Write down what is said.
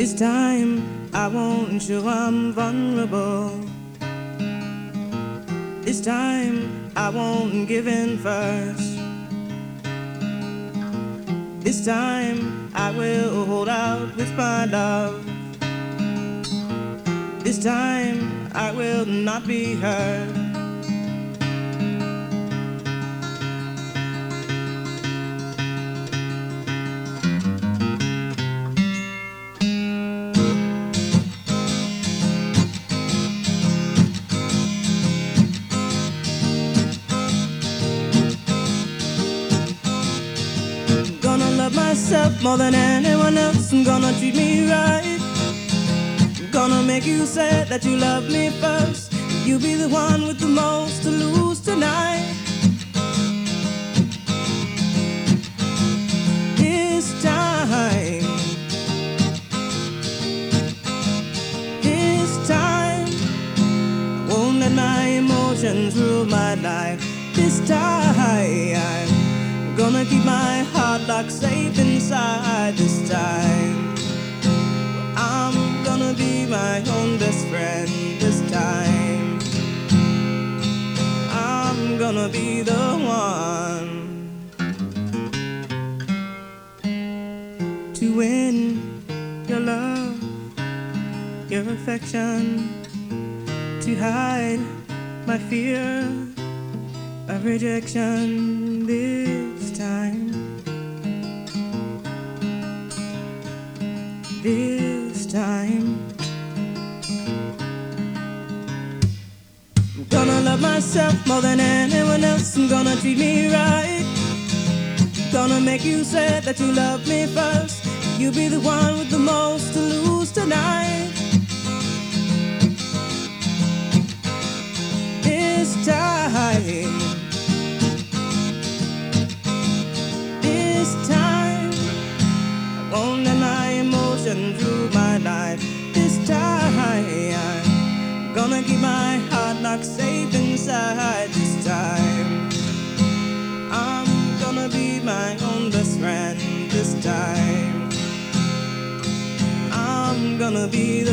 This time I won't show I'm vulnerable. This time I won't give in first. This time I will hold out with my love. This time I will not be hurt. Gonna love myself more than anyone else. I'm gonna treat me right. Gonna make you say that you love me first. You'll be the one with the most to lose tonight. This time I won't let my emotions rule my life. This time I'm gonna keep my heart locked safe inside. This time I'm gonna be my own best friend. This time I'm gonna be the one to win your love, your affection, to hide my fear of rejection. This time, this time I'm gonna love myself more than anyone else. I'm gonna treat me right. Gonna make you say that you love me first. You'll be the one with the most to lose tonight. This time I won't let my emotions rule my life. This time I'm gonna keep my heart locked safe inside. This time I'm gonna be my own best friend. This time I'm gonna be